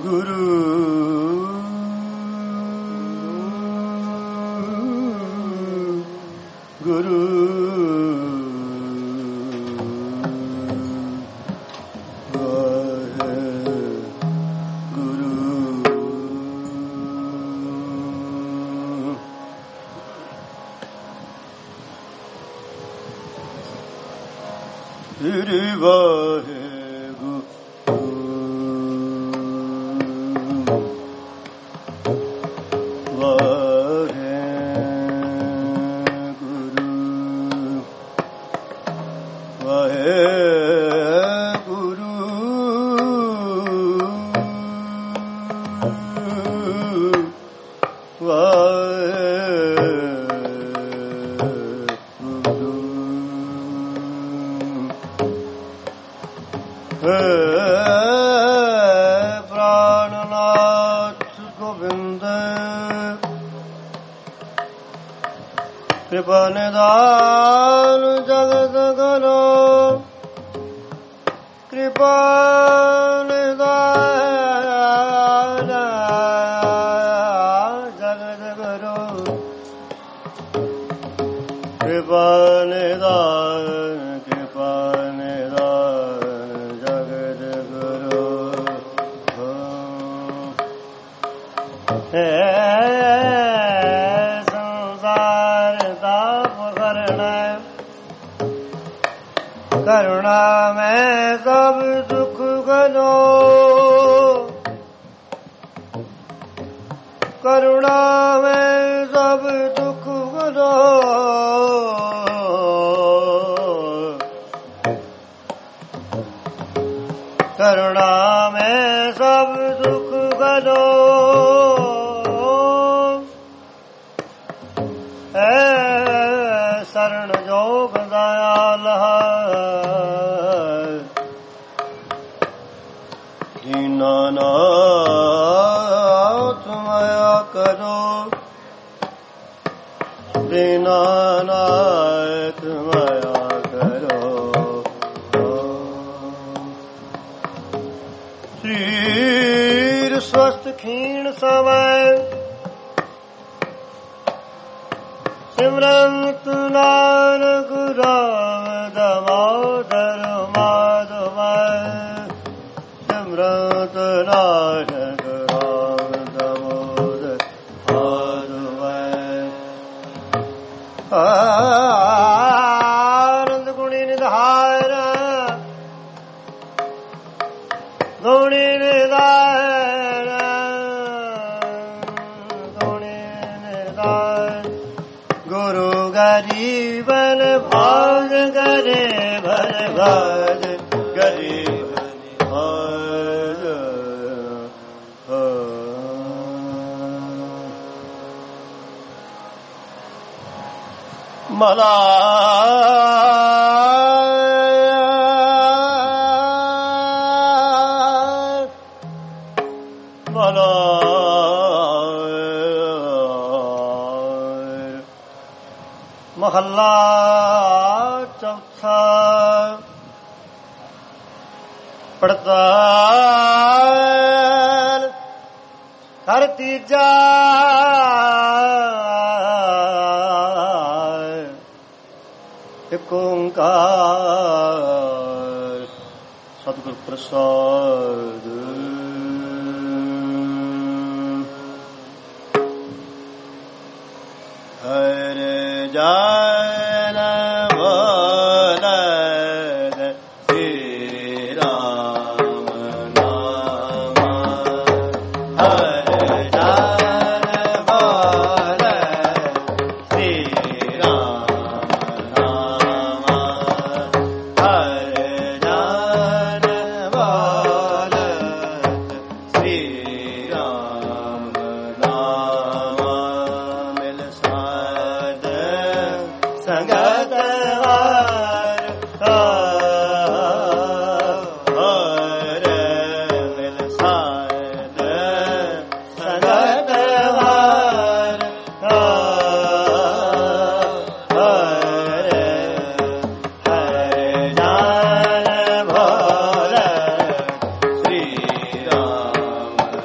ਗੁਰੂ ਗੁਰੂ ਸ੍ਰੀ ਵਾਹਿਗੁਰੂ ਪ੍ਰਾਣਨਾਥ ਗੋਬਿੰਦ ਕਿਰਪਾ ਨਿਧਾਨ ਜਗਤ ਗੁਰੂ ਕਿਰਪਾ ਨਿਧਾਨ ਜਗਤ ਗੁਰੂ ਕਿਰਪਾ ਨਿਧਾਨ ਕਿਰਪਾ ਨਿਧਾਨ ਜਗਤ ਗੁਰੂ ਸੰਸਾਰ ਤਾਪ ਕਰਨਾ ਕਰੁਣਾ ਮੈਂ ਸਭ ਦੁਖ ਗਨੋ ਕਰੁਣਾ ਮੈਂ ਸਭ ਦੁਖ ਗਨੋ ਕਰੁਣਾ ਮੈਂ ਸਭ ਦੁਖ ਗਨੋ ਸਰਣ ਜੋਗ ਦਇਆਲ ਦੀਨਾਨਾਥ ਮਾਇਆ ਕਰੋ ਦੀਨਾਨਾਥ ਮਾਇਆ ਕਰੋ ਸਰੀਰ ਸਵਸਥ ਖੀਣ ਸਵੈ ਸਿਮਰੰਤ ਨਾਨਕ ਰਾਮ ਦਮੋਦਰ ਮਾਧਵ ਸਿਮਰੰਤ ਨਾਨਕ ਰਾਮ ਦਮੋਦਰ ਮਾਧਵ ਆਨੰਦ ਗੁਣੀ ਨਿਧਾਨ ਗੁਣੀ ਨਿਧਾਨ ਗੁਣੀ ਨਿਧਾਨ ਗੁਰੂ ਗਰੀਬਨ ਭਾਗ ਕਰੇ ਭਰ ਭਾਗ ਗਰੀਬ ਭਾਗ ਮਲਾ ਮਲਾ ਮਹੱਲਾ ਚੌਥਾ ਪੜਤਾਲ ਹਰ ਤੀਜਾ ਏਕ ਓੰਕਾਰ ਸਤਿਗੁਰ ਪ੍ਰਸਾਦ ਹਰ ਜਨ ਬੋਲਦ ਸ੍ਰੀ ਰਾਮ ਨਾਮ ਹਰ ਜਨ ਬੋਲਦ ਸ੍ਰੀ ਰਾਮ ਨਾਮ ਹਰ ਜਨ ਬੋਲਦ ਸ੍ਰੀ ਰਾਮ ਨਾਮ ਮਿਲ ਸਾਧ ਸੰਗਤ ਹਰ ਹਰ ਮਿਲ ਸਾਧ ਸੰਗਤ ਹਰ ਹਰ ਹਰ ਜਾਨ ਭੋਲੇ ਸ੍ਰੀ ਰਾਮ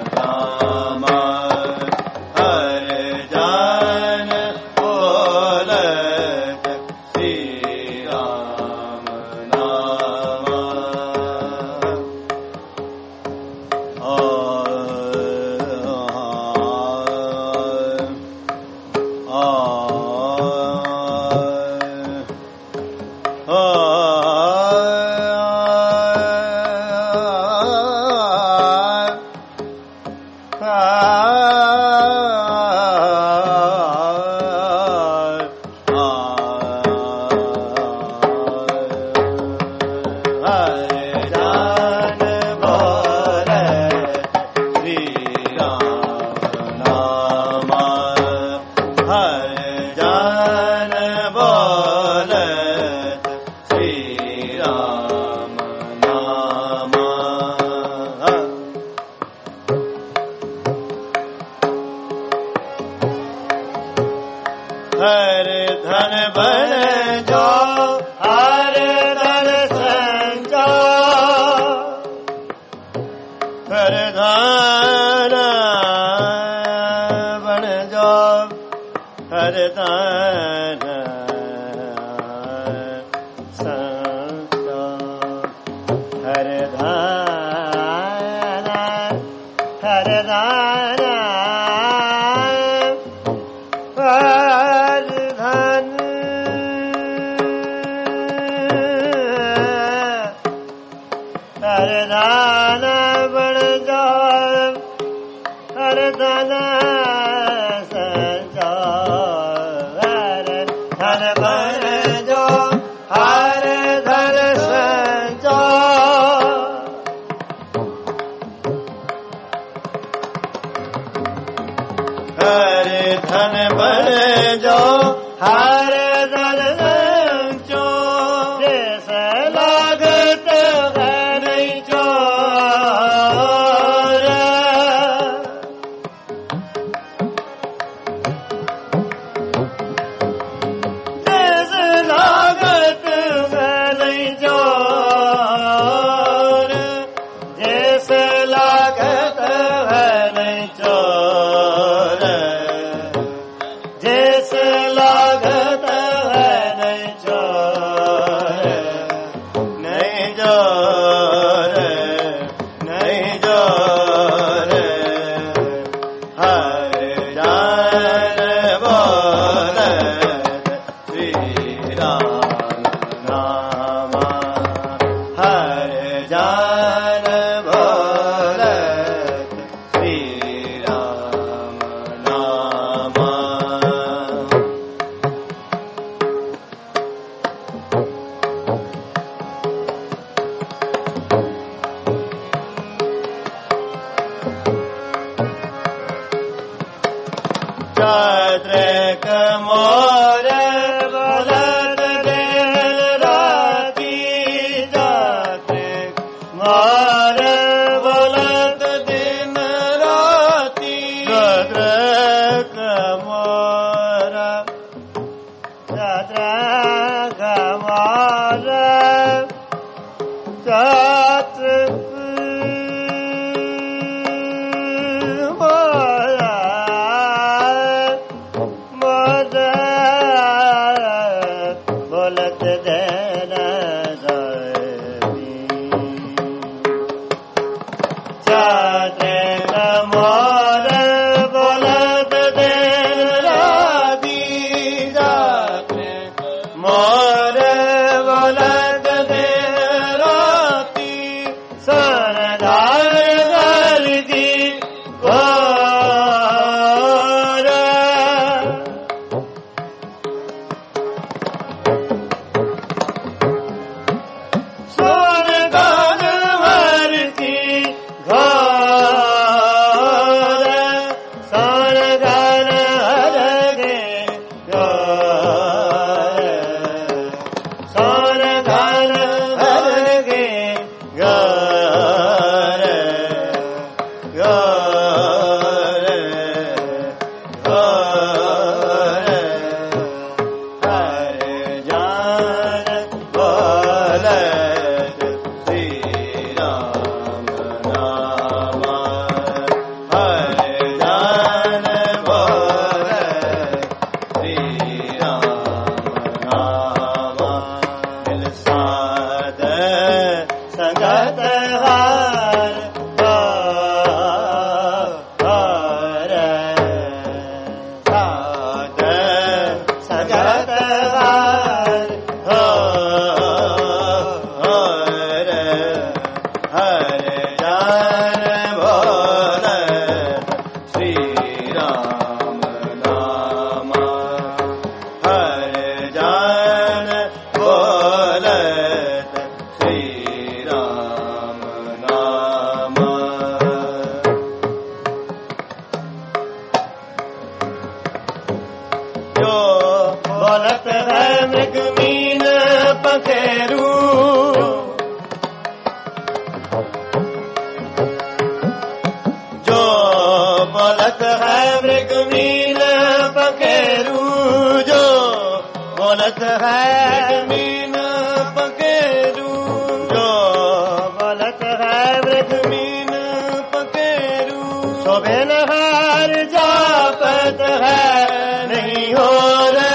बोलत है मीन पकेरू, जो बोलत है वृद्ध मीन पकेरू, सो बिन हार जापत है नहीं हो रे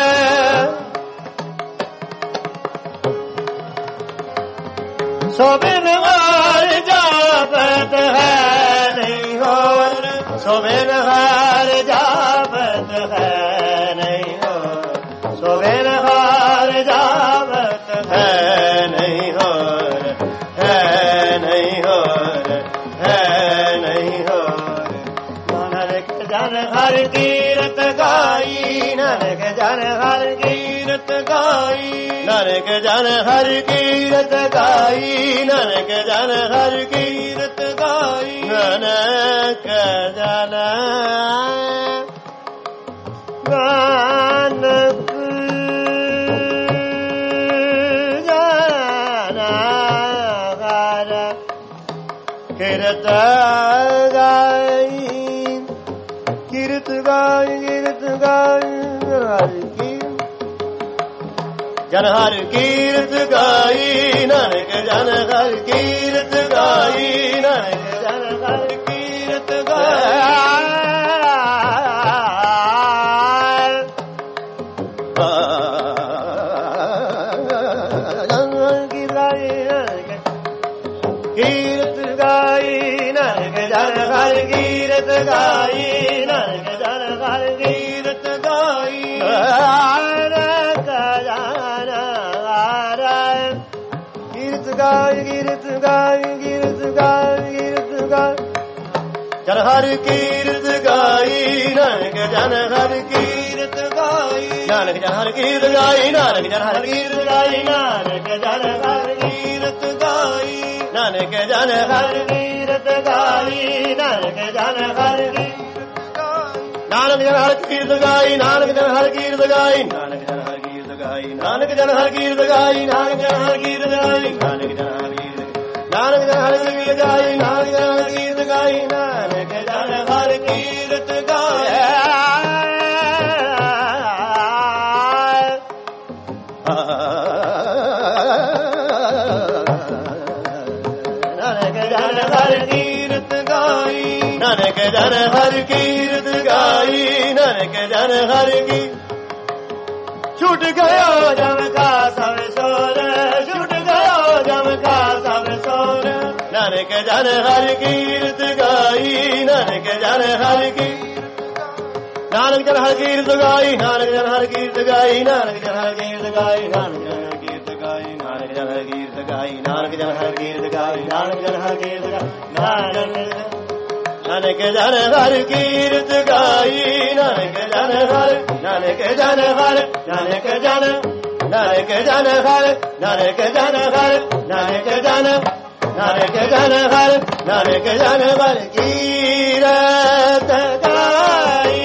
सो बिन हार जापत है नहीं हो रे सो बिन हार जापत है नहीं हो सो बिन हार जापत है नहीं हो है नहीं हो है नहीं हो नानक जन हर कीरत गाई नानक जन हर कीरत गाई नानक जन हर कीरत गाई नानक जन हर कीरत गाई नानक जन नानक जन हर कीरत गाई कीरत गाई कीरत गाई जन हर कीरत गाई नानक जन हर कीरत गाई नानक जन हर कीरत गाई कीरत गाई नानक जन हर कीरत गाई नानक जन हर कीरत गाई कीरत गाई कीरत गाई कीरत गाई जन हर कीरत गाई नानक जन हर कीरत गाई नानक जन हर कीरत गाई नानक जन हर कीरत गाई नानक जन हर कीरत गाई नानक जन हर कीरत गाई नानक जन हर नानक जन हर कीरत गाई नानक जन हर कीरत गाई नानक जन हर कीरत गाई नानक जन हर कीरत गाई नानक जन हर कीरत गाई नानक जन हर नानक जन हर कीरत गाई नानक जन हर कीरत गाई नानक जन हर कीरत गाई नानक जन हर कीरत गाई नानक जन हर कीरत गाई नानक जन हर की छूट गयो जम का सब सोर छूट गयो जम का सब सोर नानक जन हर कीरत गाई नानक जन हर की नानक जन हर कीरत गाई नानक जन हर कीरत गाई नानक जन हर कीरत गाई नानक जन हर कीरत गाई नानक जन हर कीरत गाई नानक जन हर कीरत गाई नानक जन हर कीरत गाई नानक जन हर कीरत गाई नानक जन हर नानक जन हर नानक जन नानक जन हर नानक जन हर नानक जन नानक जन हर नानक जन हर कीरत गाई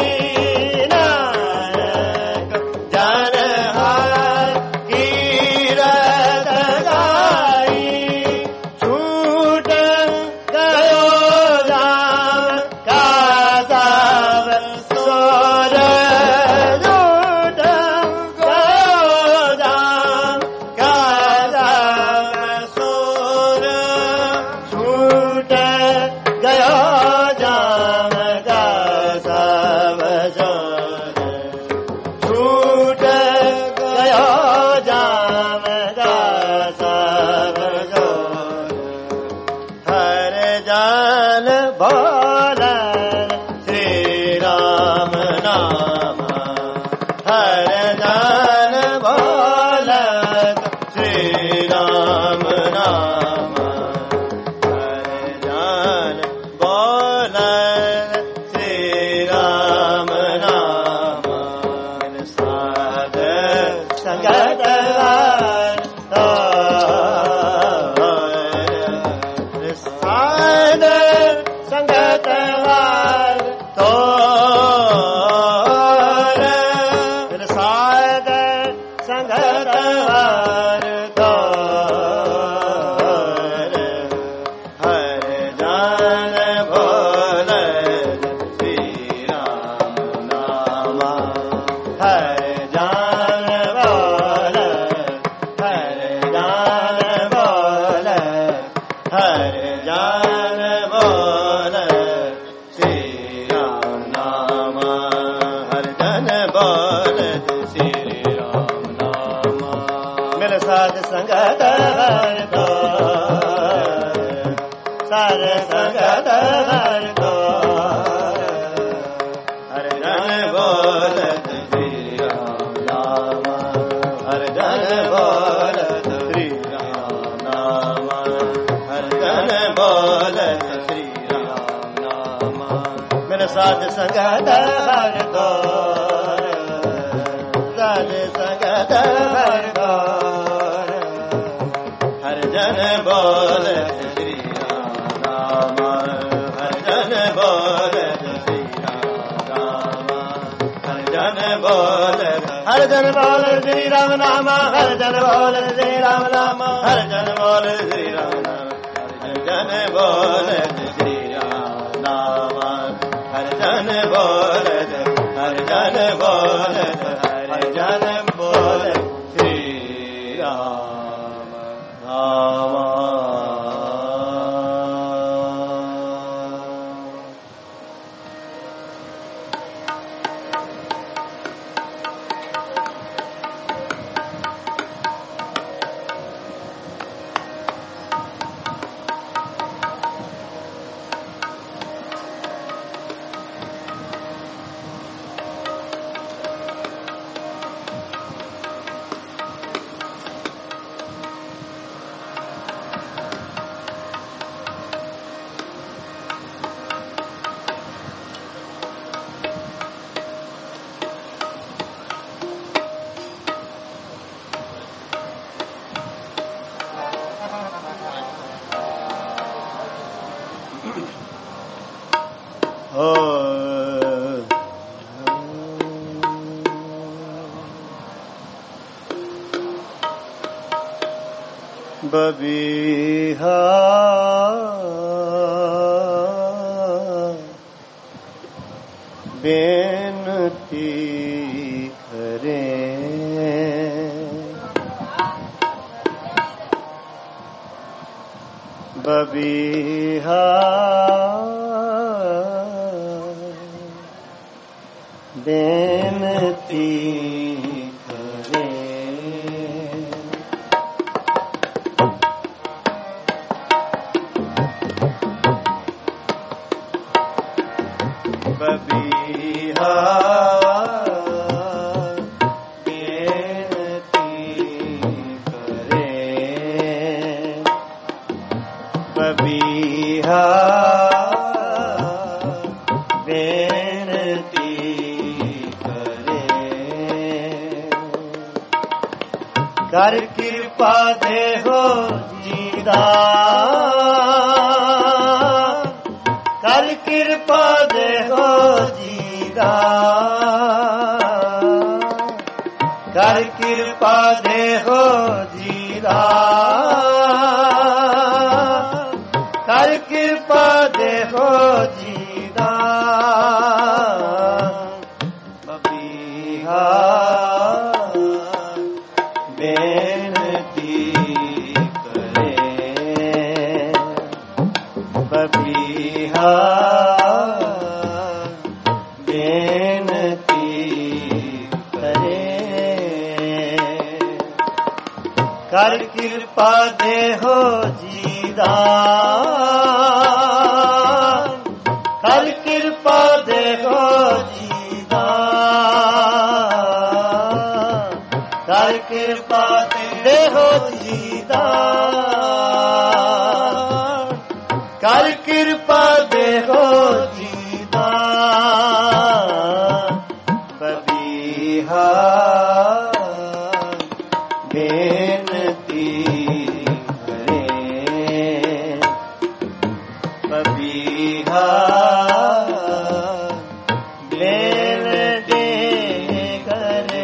नानक जन हर कीरत गाई छूट गयो जाम का सब सोर छूट गयो जाम का सब सोर छूट गयो जाम का सब सोर छूट गयो जाम का सब सोर हर जान बोलन श्री राम नाम हर जान बोलन श्री राम नाम हर जान बोलन श्री राम नाम साध संगत साध संगत तो साध संगत तो हर जान भोल संगत हर को सार संगत हर को हर जन बोलत श्री राम नाम हर जन बोलत श्री राम नाम हर जन बोलत श्री राम नाम मेरे साथ संगत हर को साध संगत हर को हर जन बोलत श्री राम नाम हर जन बोलत श्री राम हर जन बोलत हर जन बोलत श्री राम नाम हर जन बोलत श्री राम नाम हर जन बोलत श्री राम नाम हर जन बोलत श्री राम नाम हर जन बोलत हर जन बोलत हर जन बोलत श्री राम नाम बबीहा बेनती करें बबीहा बेनती बबीहा बेनती करे बबीहा बेनती करे कर कृपा दे हो जीदा कर कृपा दे हो जीदा कर कृपा दे हो जीदा कर कृपा दे हो जीदा बबीहा बेनती करे बबीहा बेनती करे कर कृपा दे हो जीदा कर कृपा दे हो जीदा कर कृपा दे हो जीदा कर कृपा दे हो जीदा बबीहा बेनती करे बबीहा बेनती करे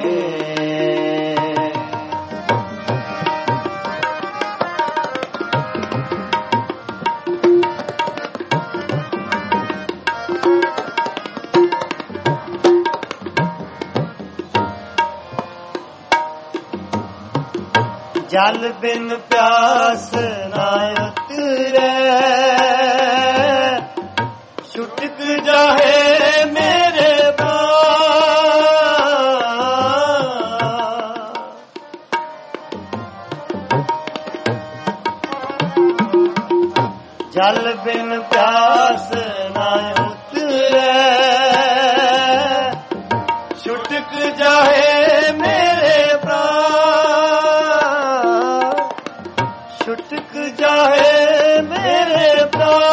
जल बिन प्यास ना उतरे छुटक जाए मेरे ਜਲ ਬਿਨ ਪਿਆਸ ਨਾ ਉਤਰੈ ਛੁਟਕ ਜਾਏ ਮੇਰੇ ਪ੍ਰਾਣ ਛੁਟਕ ਜਾਏ ਮੇਰੇ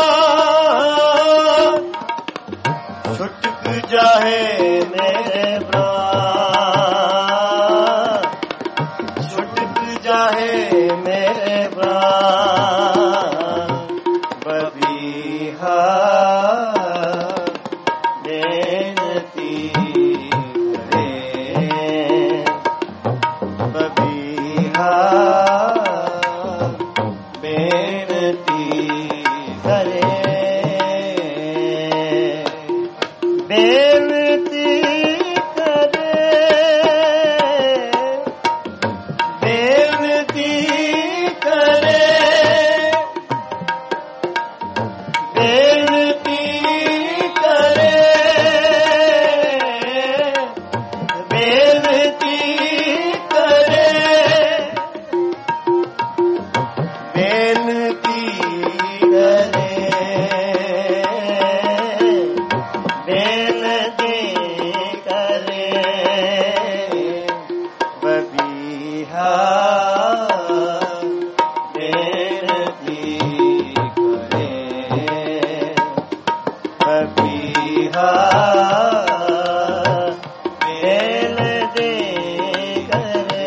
ਪ੍ਰਾਣ ਛੁਟਕ ਜਾਏ ਮੇਰੇ ਪ੍ਰਾਣ ਛੁਟਕ ਜਾਏ ਮੇਰੇ ਪ੍ਰਾਣ ਬਬੀਹਾ ਬੇਨਤੀ ਕਰੇ ਬਬੀਹਾ ਬੇਨਤੀ ਕਰੇ ਬੇਨਤੀ ਕਰੇ ਬੇਨਤੀ ਕਰੇ ਬੇਨਤੀ ਕਰੇ ਬੇਨਤੀ ਕਰੇ ਬੇਨਤੀ ਕਰੇ ਬੇਨਤੀ ਕਰੇ ਬਬੀਹਾ ਬੇਨਤੀ ਕਰੇ ਬਬੀਹਾ ਬੇਨਤੀ ਕਰੇ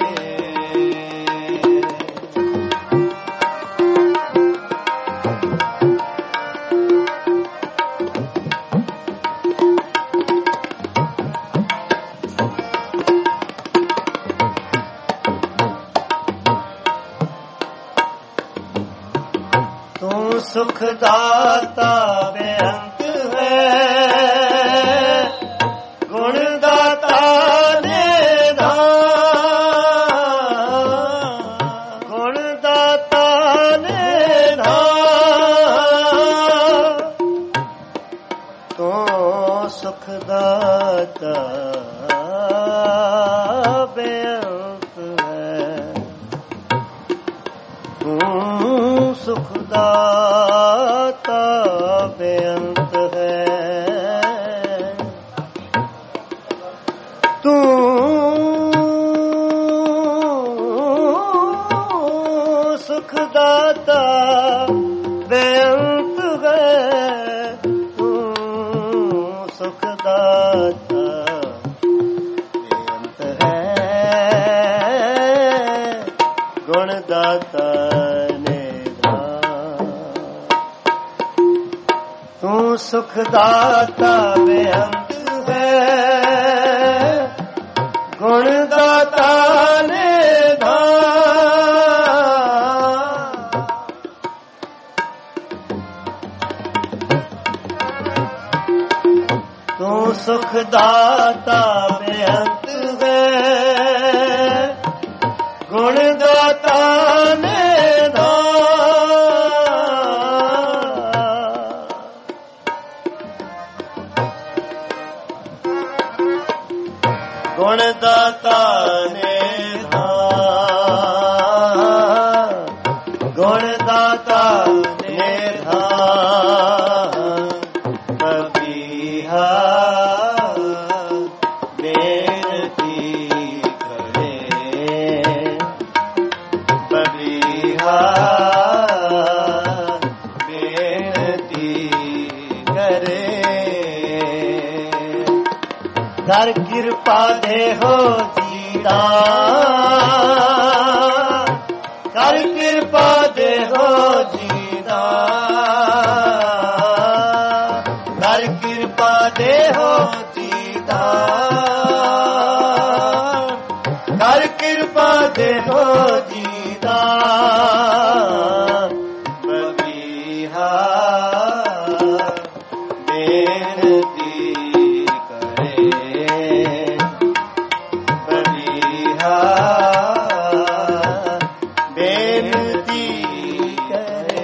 ਤੂੰ ਸੁਖ ਦਾਤਾ ਬੇਅੰਤ ਹੈ ਗੁਣ ਦਾਤਾ ਨਿਧਾਨ ਗੁਣ ਦਾਤਾ ਨਿਧਾਨ ਤੂੰ ਸੁਖ ਦਾਤਾ ਬੇਅੰਤ ਹੈ ਤੂੰ ਸੁਖ ਦਾਤਾ ਬੇਅੰਤ ਹੈ ਤੂੰ ਸੁਖ ਦਾਤਾ ਬੇਅੰਤ ਹੈ ਤੂੰ ਸੁਖ ਦਾਤਾ ਬੇਅੰਤ ਹੈ ਗੁਣ ਦਾਤਾ ਤੂੰ ਸੁਖ ਦਾਤਾ ਬੇਅੰਤ ਹੈ ਗੁਣ ਦਾਤਾ ਨਿਧਾਨ ਤੂੰ ਸੁਖ ਦਾਤਾ ਬੇਅੰਤ ਹੈ ਗੁਣ ਦਾਤਾ ਗੁਣ ਦਾਤਾ ਨਿਧਾਨ ਗੁਣ ਦਾਤਾ ਨਿਧਾਨ ਬਬੀਹਾ ਬੇਨਤੀ ਕਰੇ ਬਬੀਹਾ ਬੇਨਤੀ ਕਰੇ ਕਰ ਕਿਰਪਾ ਦੇਹੋ ਜੀਦਾਨ ਕਰ ਕਿਰਪਾ ਦੇਹੋ ਜੀਦਾਨ ਕਰ ਕਿਰਪਾ ਦੇਹੋ ਜੀਦਾਨ ਕਰ ਕਿਰਪਾ ਦੇਹੋ ਜੀਦਾਨ ਬਬੀਹਾ ਬੇਨਤੀ ਬੇਨਤੀ ਕਰੇ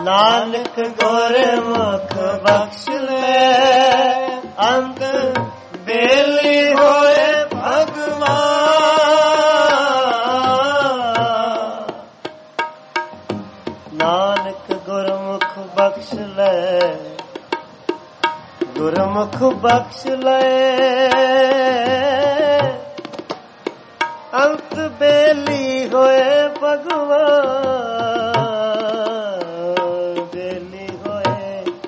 ਨਾਨਕ ਗੁਰਮੁਖ ਬਖਸ਼ ਲੈ ਅੰਤ ਬੇਲੀ ਹੋਏ ਭਗਵਾਨ। ਨਾਨਕ ਗੁਰਮੁਖ ਬਖਸ਼ ਲੈ ਗੁਰਮੁਖ ਬਖਸ਼ ਲੈ ਅੰਤ ਬੇਲੀ ਹੋਏ ਭਗਵਾਨ। ਬੇਲੀ ਹੋਏ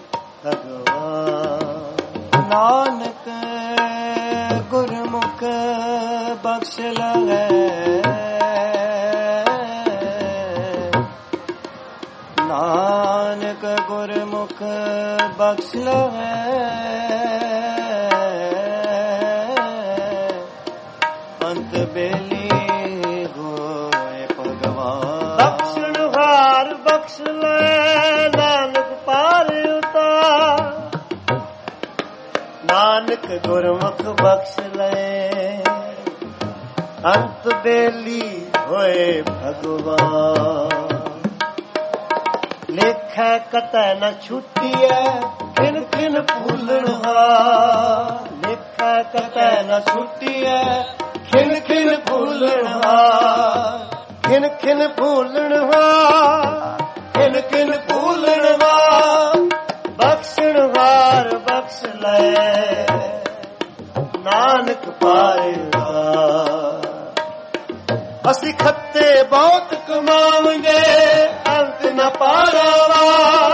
ਭਗਵਾਨ। ਨਾਨਕ ਗੁਰਮੁਖ ਬਖਸ਼ ਲੈ ਨਾਨਕ ਗੁਰਮੁਖ ਬਖਸ਼ ਲੈ ਅੰਤ ਬੇਲੀ ਹੋਏ ਭਗਵਾਨ। ਬਖਸ਼ਣ ਹਾਰ ਬਖਸ਼ ਲੈ ਨਾਨਕ ਪਾਰ ਉਤਾਰ। ਨਾਨਕ ਗੁਰਮੁਖ ਬਖਸ਼ ਲੈ ਅੰਤ ਬੇਲੀ ਹੋਏ ਭਗਵਾਨ। ਲੇਖੈ ਕਤੈ ਨ ਛੁੱਟੀਐ ਖਿਨ ਖਿਨ ਭੂਲਣ ਹਾਰ। ਲੇਖੈ ਕਤੈ ਨ ਛੁੱਟੀਐ ਖਿਨ ਖਿਨ ਭੂਲਣ ਹਾਰ। ਖਿਨ ਖਿਨ ਭੂਲਣ ਹਾਰ। ਖਿਨ ਖਿਨ ਭੂਲਣ ਹਾਰ। ਬਖਸ਼ਣ ਹਾਰ ਬਖਸ਼ ਲੈ ਨਾਨਕ ਪਾਏ ਉਤਾਰ। ਅਸੀਂ ਖੱਤੇ ਬਹੁਤ ਕਮਾਵਾਂਗੇ ਅੰਤ ਨ ਪਾਰਾਵਾ।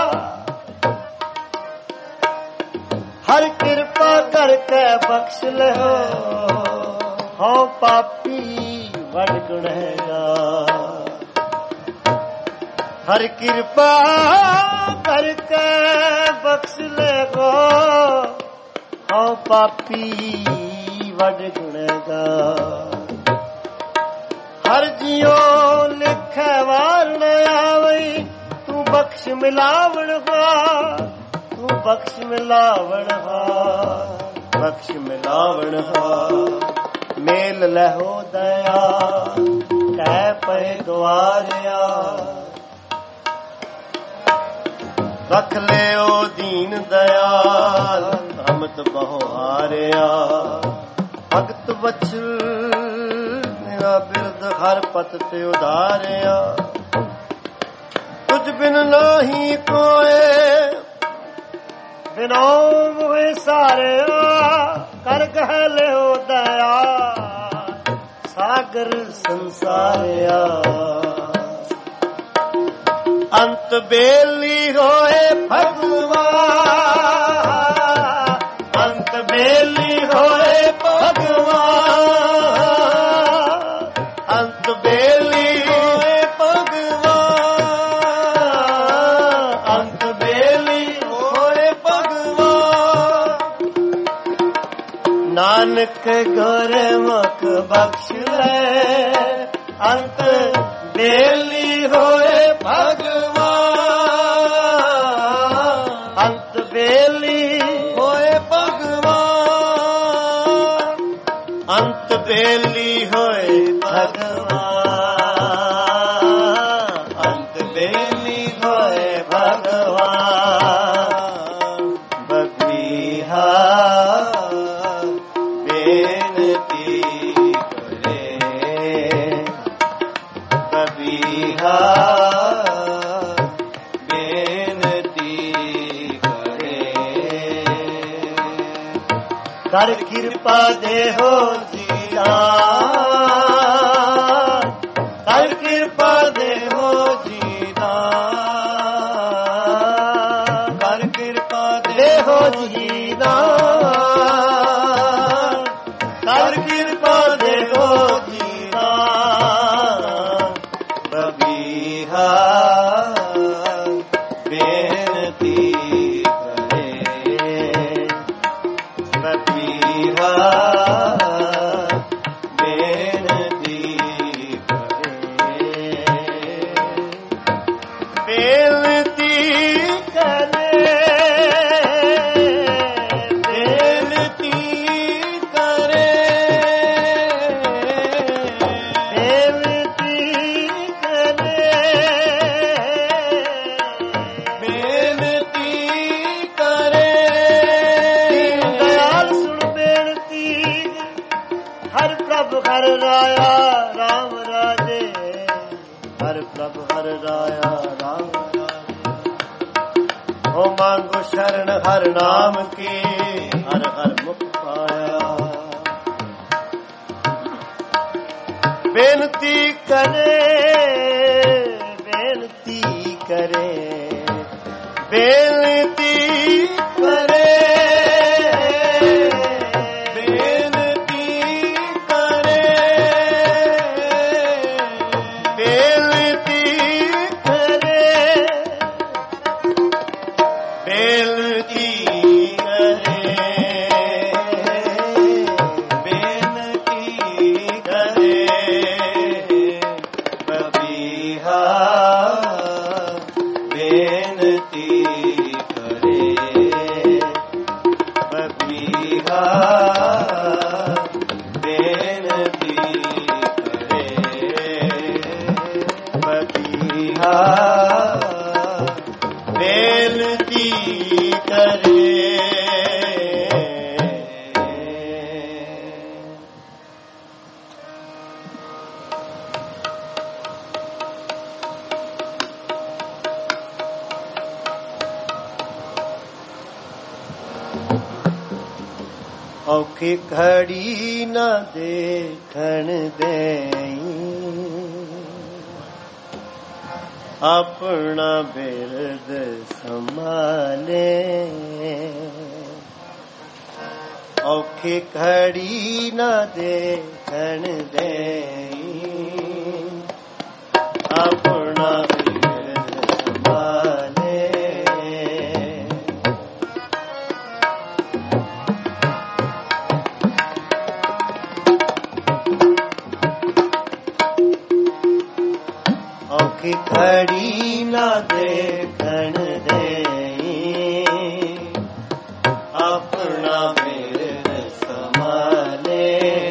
ਹਰ ਕਿਰਪਾ ਕਰਕੇ ਬਖਸ਼ ਲਓ ਹਉ ਪਾਪੀ ਵੱਡ ਗੁਨਹਗਾਰ। ਹਰ ਕਿਰਪਾ ਕਰਕੇ ਬਖਸ਼ ਲਓ ਹਉ ਪਾਪੀ ਵੱਡ ਗੁਨਹਗਾਰ। ਹਰ ਜਿਉ ਲਿਖੈ ਵਾਰ ਨ ਆਵਈ ਤੂੰ ਬਖਸ਼ ਮਿਲਾਵਣ ਹਾਰ। ਤੂੰ ਬਖਸ਼ ਮਿਲਾਵਣ ਹਾਰ। ਬਖਸ਼ ਮਿਲਾਵਣ ਹਾਰ। ਮੇਲ ਲਹੋ ਦਇਆ ਕਹਿ ਪਏ ਦੁਆਰਿਆ। ਰੱਖ ਲਿਓ ਦੀਨ ਦਇਆਲ ਰਮਤ ਬਹੁ ਹਾਰਿਆ। ਭਗਤ ਬਚਨ ਮੇਰਾ ਬਿਰਦ ਹਰ ਪਤ ਤੇ ਉਧਾਰਿਆ। ਤੁਝ ਬਿਨ ਨਾਹੀ ਕੋਏ ਬਿਨੋ ਮੋਹਿ ਸਾਰਿਆ। ਕਰ ਕਹਿ ਲਿਓ ਦਇਆ ਸਾਗਰ ਸੰਸਾਰਿਆ। ਅੰਤ ਬੇਲੀ ਹੋਏ ਭਗਵਾਨ। ਅੰਤ ਬੇਲੀ ਹੋਏ ਭਗਵਾਨ। ਅੰਤ ਬੇਲੀ ਹੋਏ ਭਗਵਾਨ। ਅੰਤ ਬੇਲੀ ਹੋਏ ਭਗਵਾਨ। ਨਾਨਕ ਗੁਰਮੁਖ ਬਖਸ਼ ਲੈ ਅੰਤ ਬੇਲੀ ਹੋਏ ਭਗਵਾਨ। ਅੰਤ ਬੇਲੀ ਹੋਏ ਭਗਵਾਨ। ਅੰਤ ਬੇਲੀ ਹੋਏ ਭਗਵਾਨ। ਅੰਤ ਬੇਲੀ ਹੋਏ ਭਗਵਾਨ। ਬਗੀਹਾ ਬੇਨਤੀ ਕਰੇ। ਬਗੀਹਾ ਕਰ ਕਿਰਪਾ ਦੇਹੋ ਜੀਦਾਨ। ਕਰ ਕਿਰਪਾ ਦੇਹੋ ਜੀਦਾਨ। ਕਰ ਕਿਰਪਾ ਦੇਹੋ ਜੀਦਾਨ। ਕਰ ਕਿਰਪਾ ਦੇਹੋ ਜੀਦਾਨ। ਬਬੀਹਾ ਬੇਨਤੀ ਬੇਨਤੀ प्रभ हर राया राम हो मांगो शरण हर नाम की हर हर मुख पाया बेनती करे बेनती करे बेनती करे औखी घड़ी न देखण देई अपना बिरद संभाले औखी घड़ी न देखण देई अपना बिरद संभाले औखी घड़ी न देखण देई अपना बिरद संभाले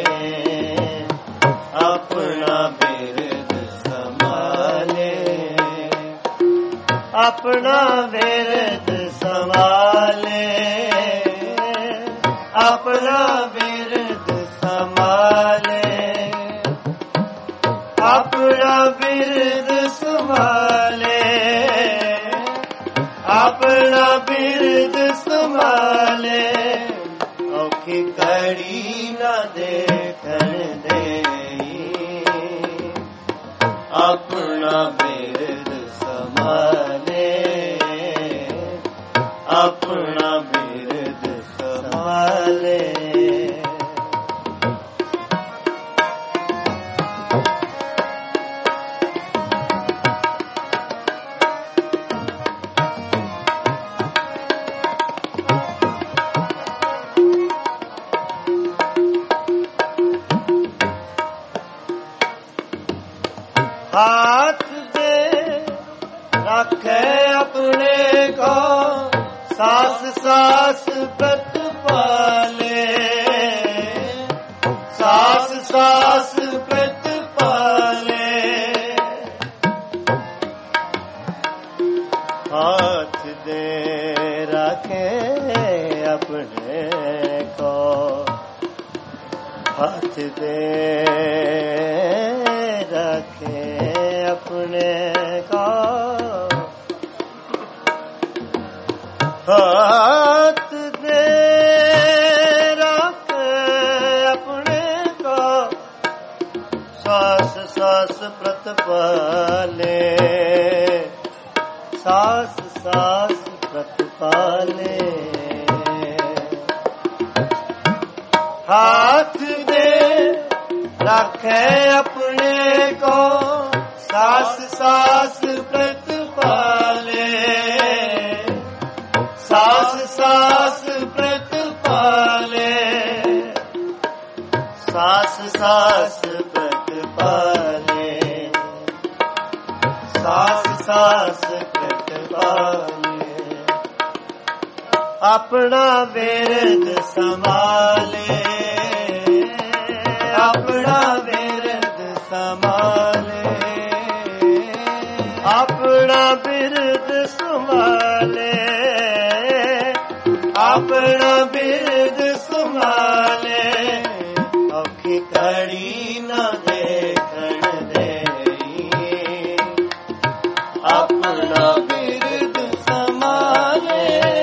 अपना बिरद संभाले अपना बिरद संभाले अपना बिरद संभाले अपना बिरद संभाले अपना बिरद संभाले औखी घड़ी न देखण देई अपना बिरद संभाले अपना बिरद संभाले हाथ दे रखे अपने को सास सास व्रत पाले सास सास व्रत पाले हाथ दे रखे अपने को हाथ दे रखे अपने का हाथ दे रखे अपने का सास सास व्रत पाले सास सास व्रत पाले हाथ दे रखे अपने को सास सास व्रत पाले सास सास व्रत पाले सास सास व्रत पाले सास सास व्रत पाले अपना बिरद संभाले अपना बिरद संभाले अपना बिरद संभाले अपना बिरद संभाले औखी घड़ी न देखण देई ਆਪਣਾ ਬਿਰਦ ਸਮਾਲੇ,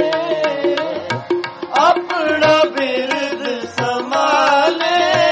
ਆਪਣਾ ਬਿਰਦ ਸਮਾਲੇ।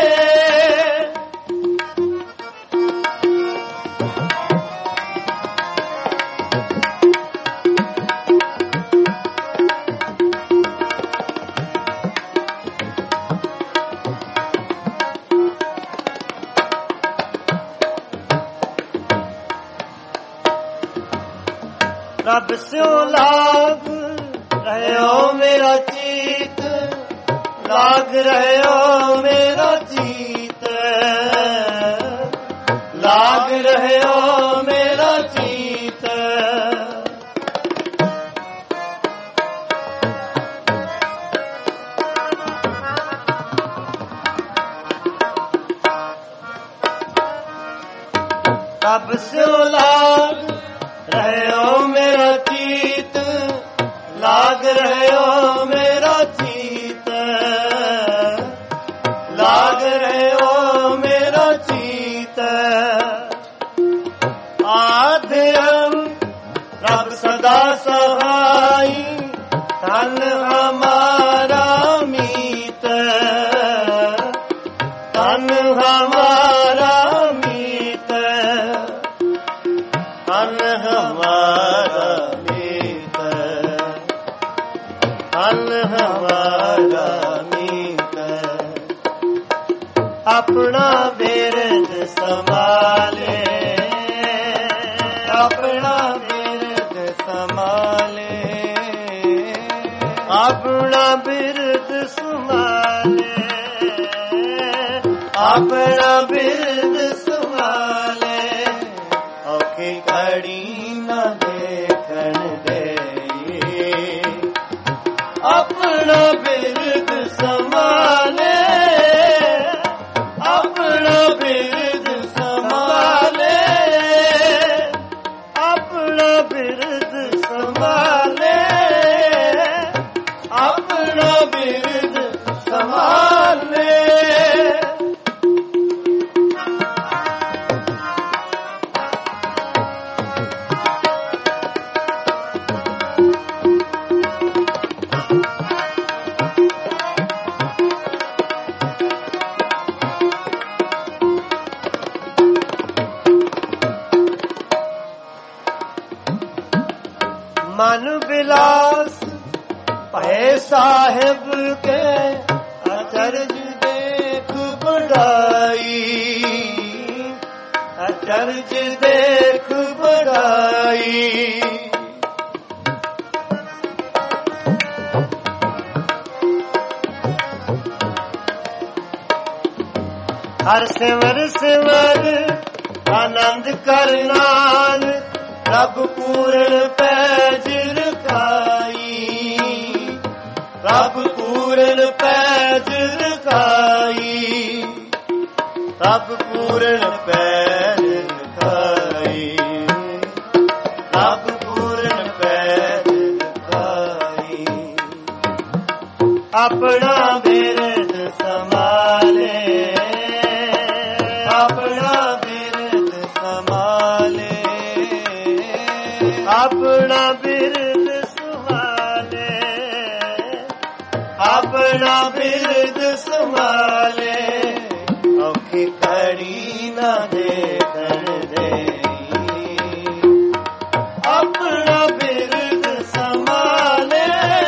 रब स्यों लाग रहो मेरा चीत, लाग रहो मेरा चीत, लाग रहो मेरा चीत। रब स्यों लाग रहो मेरा चीत, लाग रहो मेरा चीत, लाग रहो मेरा चीत। आधरम रब सदा सहाई, धन हमारा मीत, धन हमारा मीत, धन हमारा मीत, धन हमारा मीत। अपना बिरद संभाले, अपना बिरद संभाले, अपना बिरद संभाले, अपना बिरद संभाले। औखी घड़ी न देखण दे, अपना बिरद संभाले, अपना बिरद संभाले, अपना बिरद संभाले, अपना बिरद संभाले। मन बिलास भय साहिब के, अचरज देख बढ़ाई, अचरज देख बढ़ाई। हर सिमर सिमर आनंद कर नानक, रब पूर्ण पैज रखाई, रब पूर्ण पैज रखाई, रब पूर्ण पैज रखाई, रब पूर्ण पैज रखाई। अपना बिरद संभाले, अपना बिरद संभाले, अपना बिरद संभाले, अपना बिरद संभाले। औखी घड़ी न देखण दे, अपना बिरद संभाले,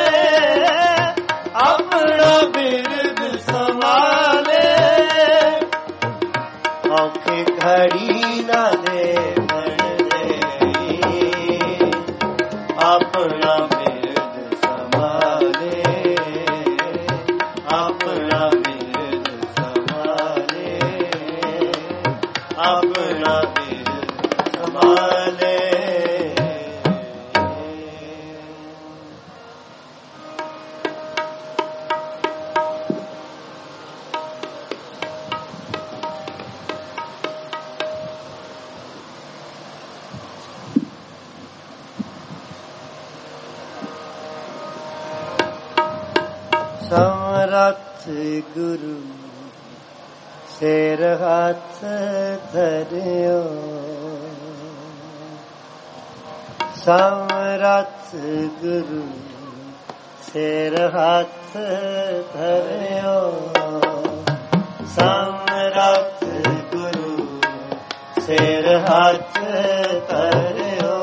अपना बिरद संभाले। औखी घड़ी न देखण दे, अपना बिरद संभाले, अपना बिरद संभाले, अपना बिरद संभाले। समरथ गुरु सिर हाथ धरियो, ਸਮਰਥ ਗੁਰੂ ਸਿਰ ਹੱਥ ਧਰਿਓ, ਸਮਰਥ ਗੁਰੂ ਸਿਰ ਹੱਥ ਧਰਿਓ,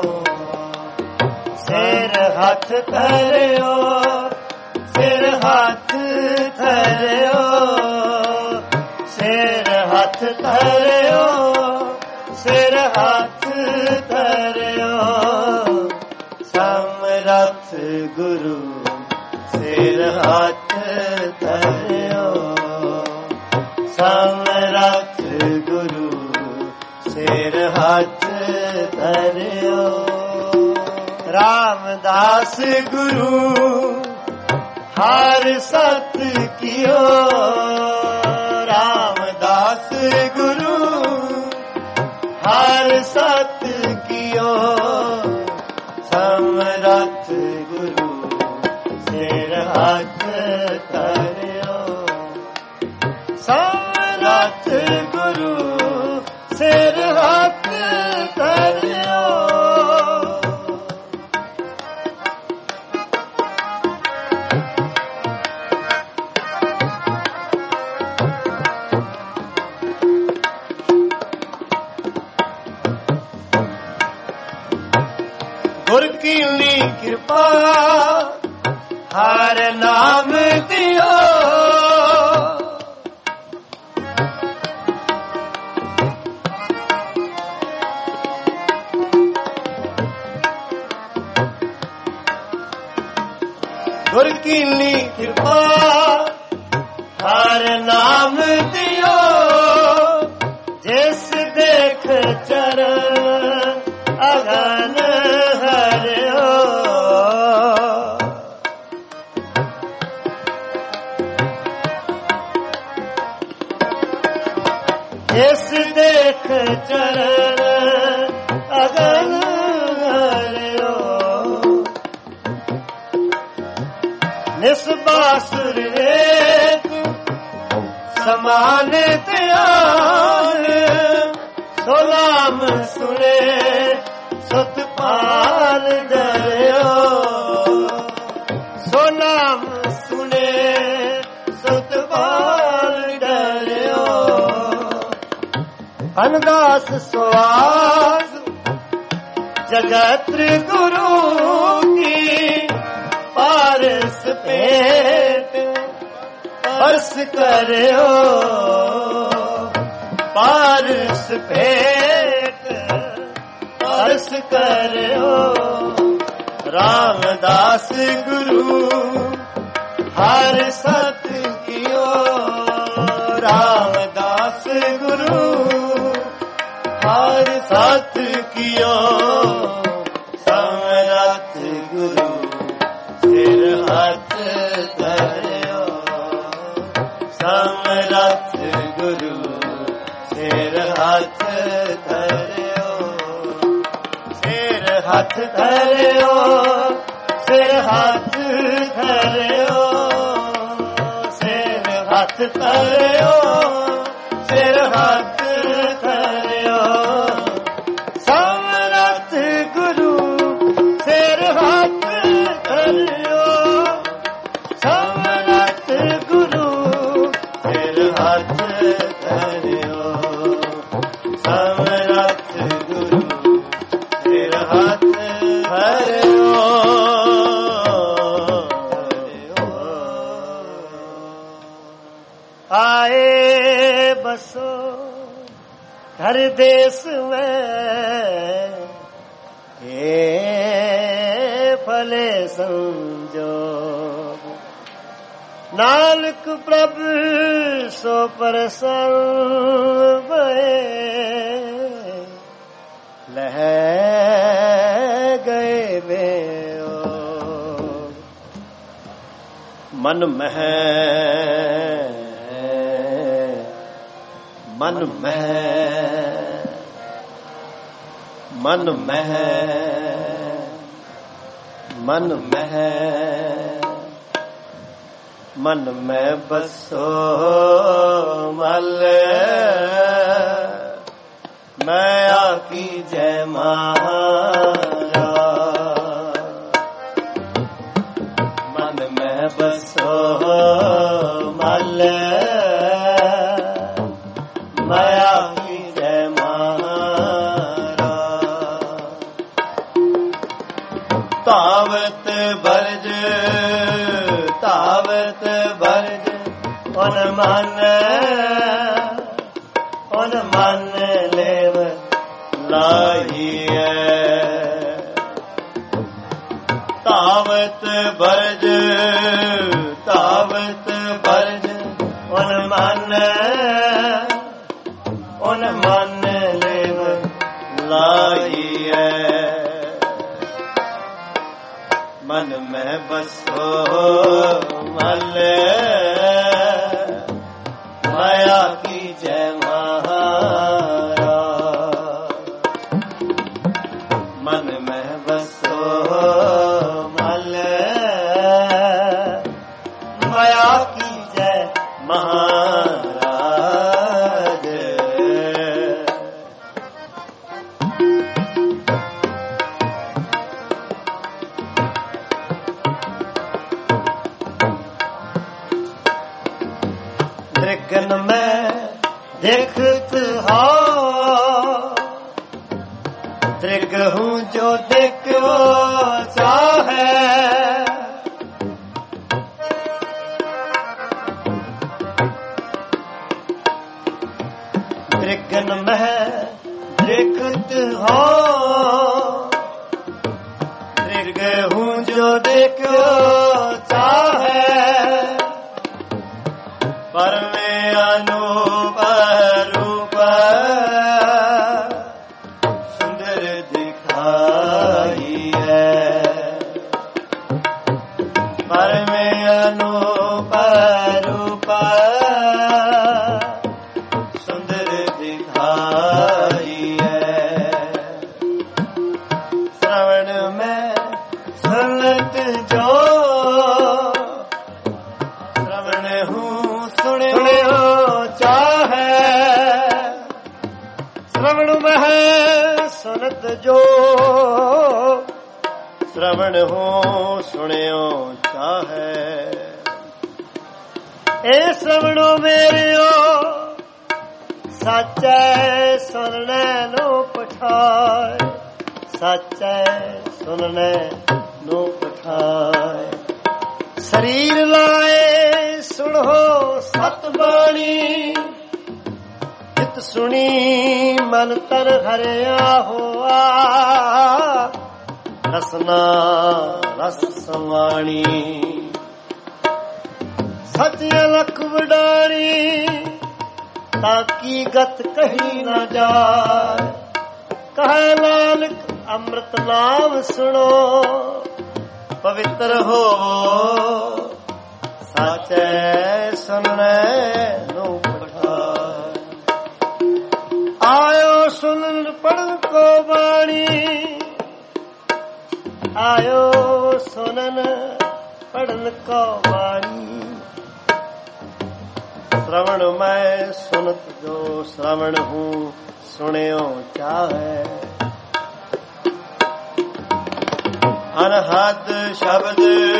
ਸਿਰ ਹੱਥ ਧਰਿਓ, ਸਿਰ ਹੱਥ ਧਰਿਓ, ਸਿਰ ਹੱਥ ਧਰਿਓ, ਸਿਰ ਹੱਥ ਧਰਿਓ, ਸਮਰਥ ਗੁਰੂ ਸਿਰ ਹੱਥ ਧਰਿਓ, ਸਮਰਥ ਗੁਰੂ ਸਿਰ ਹੱਥ ਧਰਿਓ। ਰਾਮਦਾਸ ਗੁਰੂ ਹਰ ਸਤ ਕੀਓ, ਰਾਮਦਾਸ ਗੁਰੂ ਹਰ ਸਤ ਕੀਓ, ਸਮਰਥ ਗੁਰੂ ਸਿਰ ਹੱਥ ਧਰਿਓ, ਸਮਰਥ ਗੁਰੂ ਸਿਰ ਹੱਥ ਧਰਿਓ। ਗੁਰ ਕੀਨੀ ਕਿਰਪਾ ਹਰ ਨਾਮ ਦਿਓ, ਗੁਰ ਕੀਨੀ ਕਿਰਪਾ ਹਰ ਨਾਮ ਦਿਓ, ਜਿਸ ਦੇਖ ਚਰਨ ਅਗਨ ਹਰਿਓ, ਜਿਸ ਦੇਖ ਚਰਨ ਅਗਨ ਹਰਿਓ, ਨਿਸਬਾਸੁਰ ਏਕ ਸਮਾਨ ਧਿਆਨ, ਸੋਲਾਮ ਸੁਣੇ ਸਤਪਾਲ ਦਰਿਓ, ਸੋਲਾਮ ਸੁਣੇ ਸਤਪਾਲ ਦਰਿਓ, ਅਨਦਾਸ ਸਵਾਸ ਜਗਤ ਗੁਰੂ ਕੀ, ਪਾਰਸ ਭੇਟ ਪਰਸ ਕਰਿਓ, ਪਾਰਸ ਭੇਟ ਪਰਸ ਕਰਿਓ, ਰਾਮਦਾਸ ਗੁਰੂ ਹਰ ਸਤ ਕੀਓ, ਰਾਮਦਾਸ ਗੁਰੂ ਹਰ ਸਤ ਕੀਓ, ਸਮਰਥ ਗੁਰੂ ਸਿਰ ਹੱਥ ਧਰਿਓ, ਸਮਰਥ ਗੁਰੂ ਸਿਰ ਹੱਥ ਧਰਿਓ, ਸਿਰ ਹੱਥ ਧਰਿਓ, ਸਿਰ ਹੱਥ ਧਰਿਓ, ਸਿਰ ਹੱਥ ਧਰਿਓ, ਸਿਰ ਹੱਥ ਧਰਿਓ, ਸਮਰਥ ਗੁਰੂ ਸਿਰ ਹੱਥ ਧਰਿਓ, ਸਮਰਥ ਗੁਰੂ ਸਿਰ ਹੱਥ ਧਰਿਓ, ਸਮਰਥ ਗੁਰੂ ਸਿਰ ਹੱਥ ਧਰਿਓ। आए बसो हर देश में, ये फले संजोग, नानक प्रभु सो प्रसन्न भये, लह गए वे मन मह मन मह मन मह मन मह मन में बसो मल, मैं आकी जय महाराज, ਤਾਵਤ ਬਰਜ ਤਾਵਤ ਬਰਜ ਓਨ ਮਨ ਲੇਵ ਲਾਹੀਐ ਤਾਵਤ ਬਰਜ ਓਨ ਮਨ ਲੇਵ ਲਾਹੀਐ ਮਨ ਮੈਂ ਬਸੋ ਮਲ ਮਾਇਆ ਕੀ ਜੈ ਮਹਾਰਾ ਮਨ ਮੈਂ ਬਸੋ ਮਲ ਮਾਇਆ ਕੀ ਜੈ ਮਹਾਰਾਜ दृगन में देखत हाँ दृग हूँ जो देखो चाहे दृगन में देखत हाँ दृग हूँ जो देखो चाहे पर में अनूप रूप सुंदर दिखाई है पर में अनूप रूप सुंदर दिखाई है श्रवण में सुनत जो श्रवण हूँ सुनियो चाहे श्रवण में सुनत जो श्रवण हो सुनियो चाहे ए श्रवणो मेरियो सच्चे सुनने नो पठाए सच्चे सुनने नो पठाए शरीर लाए सुनो सतबाणी चित सुनी मन तन हरिया हुआ रसना रस समाणी सच लख वडाणी ताकि गत कही न जाए कहे नानक अमृत नाम सुनो पवित्र हो साचे सुनने नो पठाए आयो सुन पढ़ को बाणी आयो सुनन पढ़न को बाणी श्रवण मैं सुनत जो श्रवण हूँ सुनियो चाहे अनहद शब्द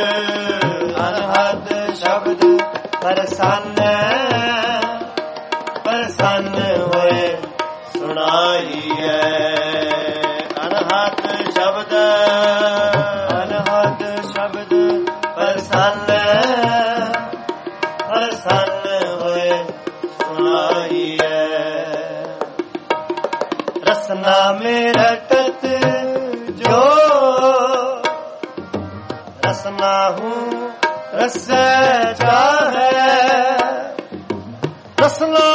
प्रसन्न होए सुनाई है अनहद शब्द प्रसन्न होए सुनाई है रसना में रटत जो रसना हूँ रस चाहे रसना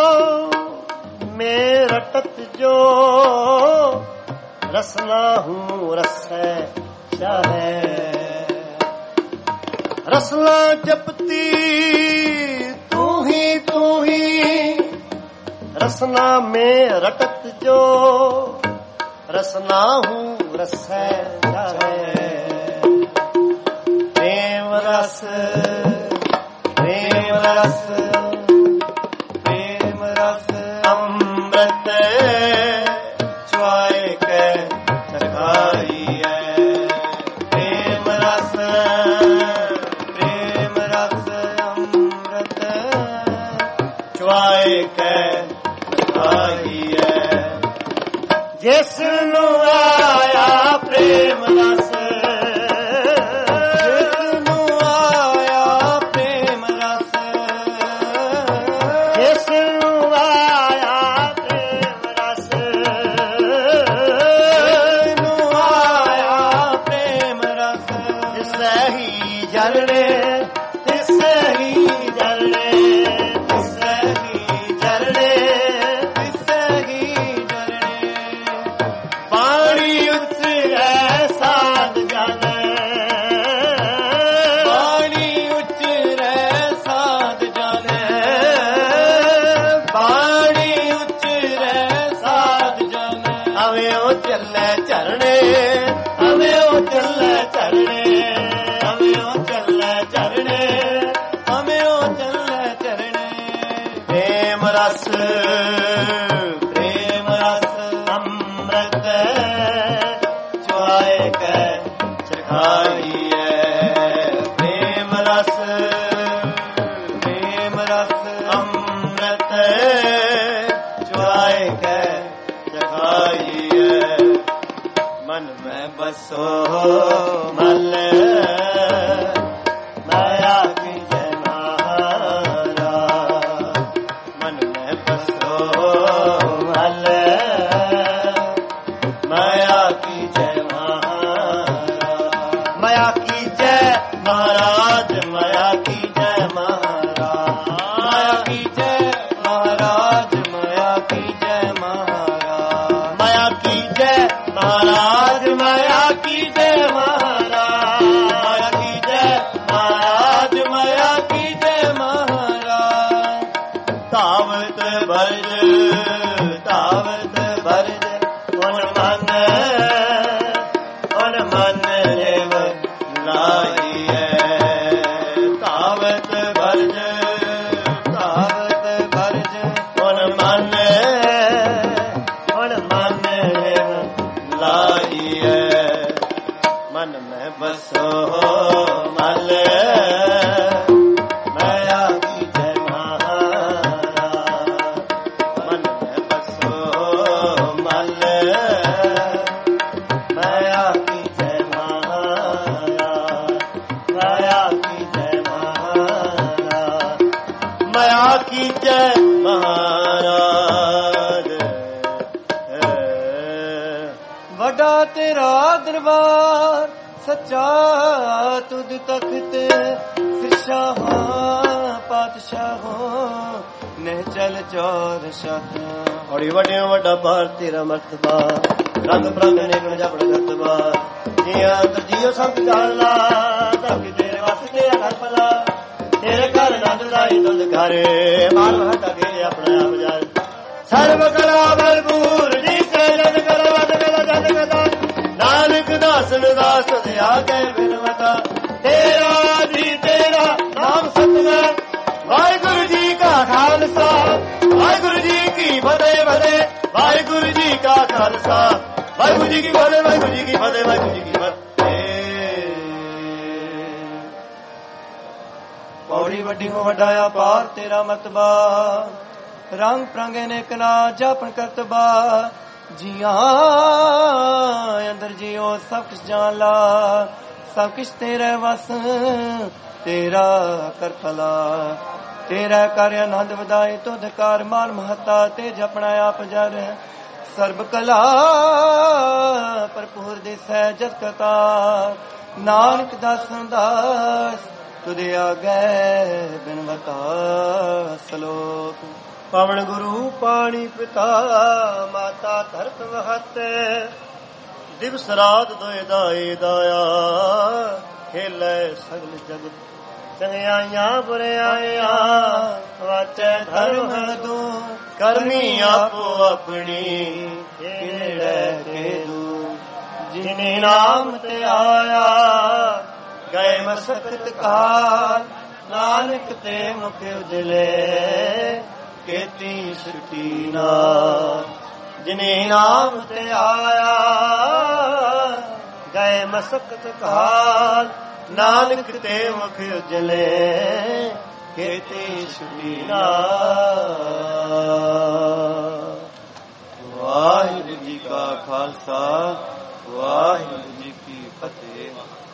में रटत जो रसना हूँ रस चाहे रसना जपती तू ही रसना में रटत जो रसना हूँ रस चाहे प्रेम रस अमृत च्वाए के चखाई है प्रेम रस अमृत च्वाए के चखाई है जिसनु आया प्रेम रस ਚਰਣੇ ਹਮਿਓ ਚੱਲੇ ਚਰਣੇ ਹਮਿਓ ਚੱਲੇ ਚਰਣੇ ਹਮਿਓ ਚੱਲੇ ਚਰਣੇ ਪ੍ਰੇਮ ਰਸ ਪ੍ਰੇਮ ਰਸ ਅੰਮ੍ਰਿਤ ਚੁਆਏ ਕੈ ਚਖਾਈਐ ਪ੍ਰੇਮ ਰਸ ਅੰਮ੍ਰਿਤ ਚੁਆਏ ਕੈ ਚਖਾਈਐ ਮਨ ਮੈਂ ਬਸੋ ਮਲ ਮਾਇਆ ਕੀ ਜੈ ਮਹਾਰਾ ਮਨ ਮੈਂ ਬਸੋ ਮਲ ਮਾਇਆ ਕੀ ਜੈ ਮਹਾਰਾ ਮਾਇਆ ਕੀ ਜੈ ਮਹਾਰਾਜ ਮਾਇਆ ਕੀ ਜੈ ਮਹਾਰਾਜ ਮਾਇਆ ਕੀ ਜੈ ਮਹਾਰਾਜ ਮਾਇਆ ਕੀ ਜੈ ਮਹਾਰਾਜ ਮਾਇਆ ਕੀ ਜੈ ਮਹਾਰਾਜ ਮਾਇਆ ਕੀ ਜੈ ਮਹਾਰਾਜ ਮਾਇਆ ਕੀ ਜੈ ਮਹਾਰਾਜ ਮਾਇਆ ਕੀ ਜੈ ਮਹਾਰਾਜ ਧਾਵਤ ਭਰਜ ਹੁਣ ਮਨ ਰੇਵ ਲਾਈਐ ਧਾਵਤ ਭਰਜ ਹੁਣ ਮਨ ਰੇਵ ਲਾਈਐ ਮਨ ਮੈਂ ਬਸੋ ਮਲ ਮਾਇਆ ਕੀ ਜੈ ਮਹਾਰਾ ਮਨ ਮੈਂ ਬਸੋ ਮਲ ਮਾਇਆ ਕੀ ਜੈ ਮਹਾਰਾ ਮਾਇਆ ਕੀ ਜੈ ਮਹਾਰਾ ਮਾਇਆ ਕੀ ਜੈ ਮਹਾਰਾਜ ਵੱਡਾ ਤੇਰਾ ਦਰਬਾਰ ਸੱਚਾ ਤੁਧ ਤਖਤ ਸਿਰਸ਼ਾਹਾਂ ਪਾਤਸ਼ਾਹਾਂ ਨੇ ਚਲ ਚੌਰ ਸ਼ਤ ਔੜੀ ਵੱਡਿਓ ਵੱਡਾ ਭਾਰ ਤੇਰਾ ਮਰਤਬਾ ਰੰਗ ਪ੍ਰੰਗ ਨੇ ਗੁਣ ਜਪੜ ਕਰਤਬਾ ਜੀਆਂ ਤਰਜੀਓ ਸੰਤ ਜਾਣਲਾ ਧਰਤੀ ਤੇਰੇ ਵਸ ਤੇਰਾ ਘਰ ਭਲਾ ਤੇਰੇ ਘਰ ਆਨੰਦ ਦਾਈ ਤੁਧ ਘਰ ਮਾਲ ਹਟਾ ਕੇ ਆਪਣਾ ਆਪ ਜਾਣ ਸਰਬ ਕਲਾ ਭਰਪੂਰ ਜੀ ਸੇ ਜਨ ਕਰਵਤ ਕਲਾ ਜਨ ਕਦਾ ਨਾਨਕ ਦਾਸਨ ਦਾਸ ਦਿਆ ਕੇ ਬਿਨਵਤਾ ਤੇਰਾ ਜੀ ਤੇਰਾ ਨਾਮ ਸਤਿਗੁਰ ਵਾਹਿਗੁਰੂ ਜੀ ਕਾ ਖਾਲਸਾ ਵਾਹਿਗੁਰੂ ਜੀ ਕੀ ਫਤਿਹ ਫਤਿਹ ਵਾਹਿਗੁਰੂ ਜੀ ਕਾ ਖਾਲਸਾ ਵਾਹਿਗੁਰੂ ਜੀ ਕੀ ਫਤਿਹ ਵਾਹਿਗੁਰੂ ਜੀ ਕੀ ਫਤਿਹ ਵਾਹਿਗੁਰੂ ਜੀ ਕੀ ਫਤਿਹ ਪੌੜੀ ਵੱਡੀ ਹੋ ਵੱਡਾ ਅਪਾਰ ਤੇਰਾ ਮਤਬਾ ਰੰਗ ਪ੍ਰੰਗੇ ਨੇ ਕਲਾ ਜਾਪਨ ਕਰਤਬਾ ਜੀਆਂ ਅੰਦਰ ਜਿਉ ਸਭ ਕੁਛ ਜਾਣ ਲਾ ਸਭ ਕੁਛ ਤੇਰੇ ਵਸ ਤੇਰਾ ਕਰ ਭਲਾ ਤੇਰਾ ਕਰ ਆਨੰਦ ਵਧਾਏ ਤੁਧ ਕਾਰ ਮਾਨ ਮਹਤਾ ਤੇ ਜਪਣਾ ਆਪ ਜਰ ਸਰਬ ਕਲਾ ਭਰਪੂਰ ਦਿਸੈ ਜਤ ਕਤਾ ਨਾਨਕ ਦਾਸਨ ਦਾਸ ਤੁਧ ਆਗੇ ਬਿਨਵਤਾ ਸਲੋਕ ਪਵਨ ਗੁਰੂ ਪਾਣੀ ਪਿਤਾ ਮਾਤਾ ਧਰਤ ਵਹਤ ਦਿਵਸ ਰਾਤ ਦੋਇ ਦਾਏ ਦਾਇਆ ਖੇਲੇ ਸਗਲ ਜਗਤ ਚੰਗਿਆਈਆਂ ਬੁਰਿਆਈਆਂ ਵਾਚੈ ਧਰਮ ਹਦੂ ਕਰਮੀ ਆਪੋ ਆਪਣੀ ਨੇੜੇ ਕੇ ਦੂ ਜਿਨੇ ਨਾਮ ਤੇ ਆਇਆ ਗਏ ਮਸਕਤ ਕਾਲ ਨਾਨਕ ਤੇ ਮੁਖ ਉਜਲੇ ਕੇਤੀ ਸ੍ਰਿਸ਼ਟੀ ਨਾ ਜਿਨੇ ਨਾਮ ਤੇ ਆਇਆ ਗਏ ਮਸਕਤ ਕਾਲ ਨਾਨਕ ਤੇ ਮੁਖ ਉਜਲੇ ਕੇਤੀ ਸ੍ਰਿਸ਼ਟੀ ਨਾ ਵਾਹਿਗੁਰੂ ਜੀ ਕਾ ਖਾਲਸਾ ਵਾਹਿਗੁਰੂ ਜੀ ਕੀ ਫਤਿਹ।